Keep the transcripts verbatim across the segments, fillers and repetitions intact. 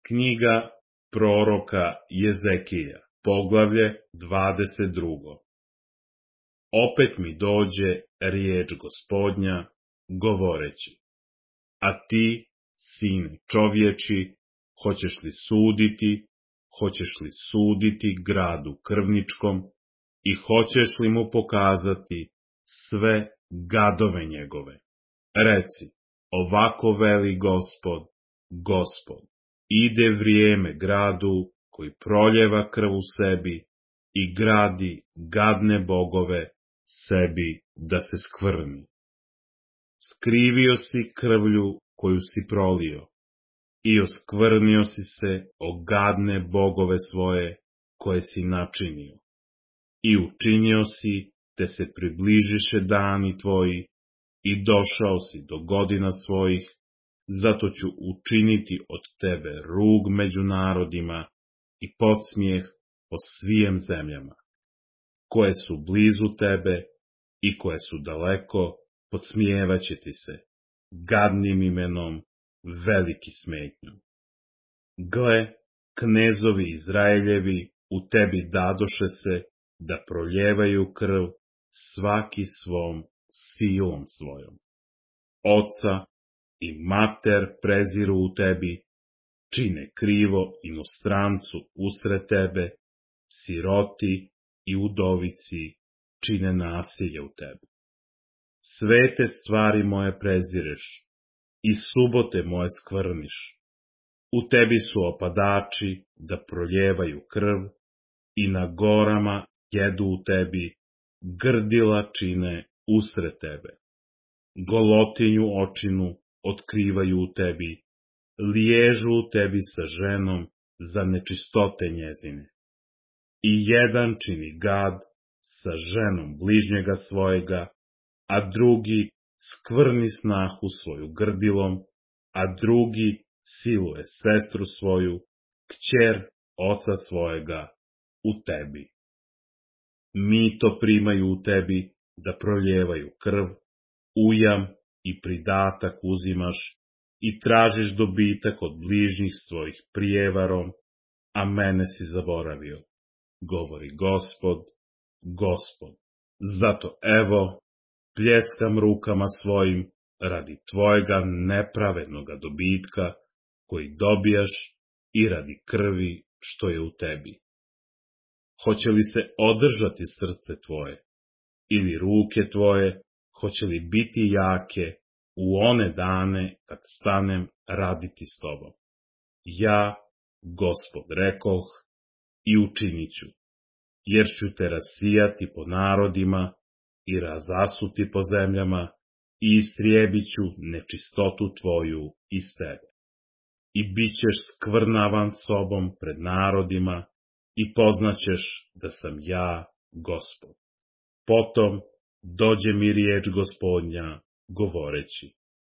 Knjiga proroka Jezekija, poglavlje dvadeset drugo. Opet mi dođe riječ Gospodnja, govoreći: A ti, sine čovječi, hoćeš li suditi, hoćeš li suditi gradu krvničkom i hoćeš li mu pokazati sve gadove njegove? Reci, ovako veli Gospod, Gospod, ide vrijeme gradu koji proljeva krv u sebi i gradi gadne bogove sebi da se skvrni. Skrivio si krvlju koju si prolio i oskvrnio si se o gadne bogove svoje koje si načinio. I učinio si, te se približiše dani tvoji i došao si do godina svojih, zato ću učiniti od tebe rug među narodima i podsmijeh po svijem zemljama. Koje su blizu tebe i koje su daleko, podsmijevaće ti se, gadnim imenom, veliki smetnjom. Gle, knezovi Izraeljevi u tebi dadoše se da proljevaju krv svaki svom silom svojom. Oca i mater preziru u tebi, čine krivo inostrancu usred tebe, siroti i udovici čine nasilje u tebi. Svete stvari moje prezireš i subote moje skvrniš. U tebi su opadači da proljevaju krv i na gorama jedu u tebi, grdila čine usred tebe. Golotinju očinu otkrivaju u tebi, liježu u tebi sa ženom za nečistote njezine. I jedan čini gad sa ženom bližnjega svojega, a drugi skvrni snahu svoju grdilom, a drugi siluje sestru svoju, kćer oca svojega, u tebi. Mito primaju u tebi da proljevaju krv, ujam i pridatak uzimaš i tražiš dobitak od bližnjih svojih prijevarom, a mene si zaboravio, govori Gospod, Gospod. Zato evo, pljeskam rukama svojim radi tvojega nepravednoga dobitka koji dobijaš i radi krvi što je u tebi. Hoće li se održati srce tvoje ili ruke tvoje, hoće li biti jake u one dane kad stanem raditi s tobom? Ja, Gospod, rekoh i učinit ću, jer ću te rasijati po narodima i razasuti po zemljama i istrijebit ću nečistotu tvoju iz tebe. I bit ćeš skvrnavan sobom pred narodima i poznaćeš da sam ja, Gospod. Potom dođe mi riječ Gospodnja, govoreći: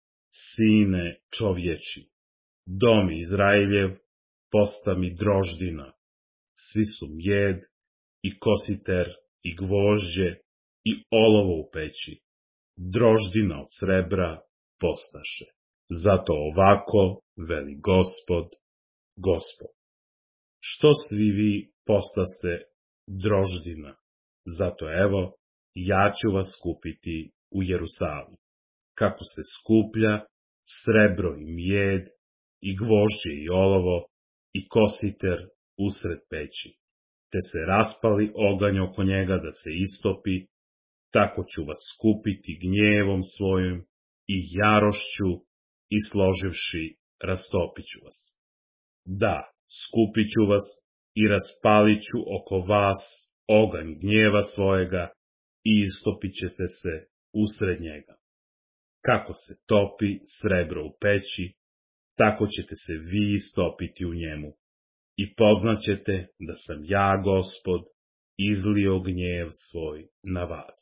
Sine čovječi, dom Izraeljev posta mi droždina, svi su mjed i kositer i gvožđe i olovo u peći, droždina od srebra postaše. Zato ovako veli Gospod, Gospod. Što svi vi postaste droždina? Zato evo, ja ću vas skupiti u Jerusalim, kako se skuplja srebro i mjed, i gvožđe i olovo, i kositer usred peći, te se raspali oganj oko njega da se istopi, tako ću vas skupiti gnjevom svojim i jarošću i složivši rastopit ću vas. Da, skupit ću vas i raspalit ću oko vas oganj gnjeva svojega i istopit ćete se usred njega. Kako se topi srebro u peći, tako ćete se vi istopiti u njemu i poznaćete da sam ja, Gospod, izlio gnjev svoj na vas.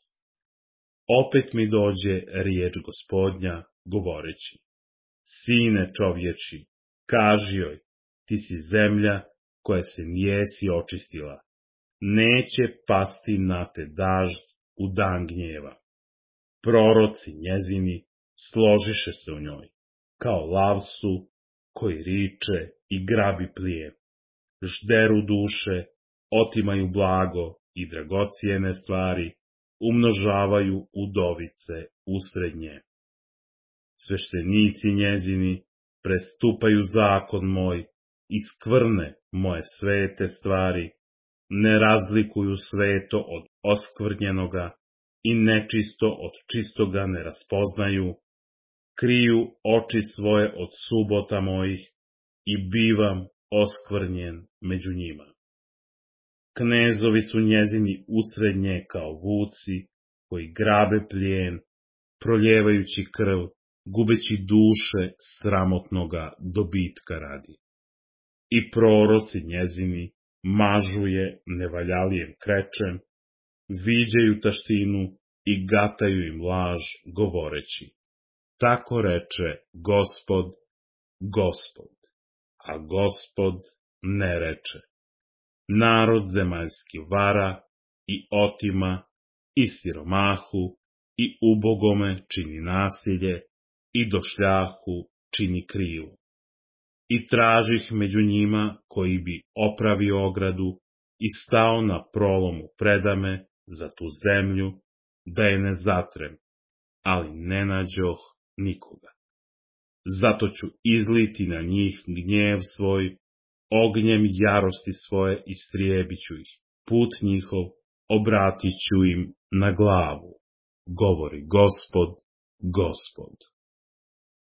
Opet mi dođe riječ Gospodnja, govoreći: Sine čovječi, kaži joj, ti si zemlja koja se nijesi očistila, neće pasti na te dažd u dan gnjeva. Proroci njezini složiše se u njoj, kao lav su koji riče i grabi plijen, žderu duše, otimaju blago i dragocijene stvari, umnožavaju udovice usred nje. Sveštenici njezini prestupaju zakon moj i skvrne moje svete stvari, ne razlikuju sveto od oskvrnjenoga i nečisto od čistoga ne raspoznaju, kriju oči svoje od subota mojih i bivam oskvrnjen među njima. Knezovi su njezini usred nje kao vuci, koji grabe plijen, proljevajući krv, gubeći duše sramotnoga dobitka radi. I proroci njezini mažu je nevaljalijem krečem, viđaju taštinu i gataju im laž govoreći: tako reče Gospod, Gospod, a Gospod ne reče. Narod zemaljski vara i otima i siromahu i ubogome čini nasilje i došljahu čini krivu. I tražih među njima koji bi opravio ogradu i stao na prolomu predame za tu zemlju, da je ne zatrem, ali ne nađoh nikoga. Zato ću izliti na njih gnjev svoj, ognjem jarosti svoje istrijebit ću ih, put njihov obratit ću im na glavu, govori Gospod, Gospod.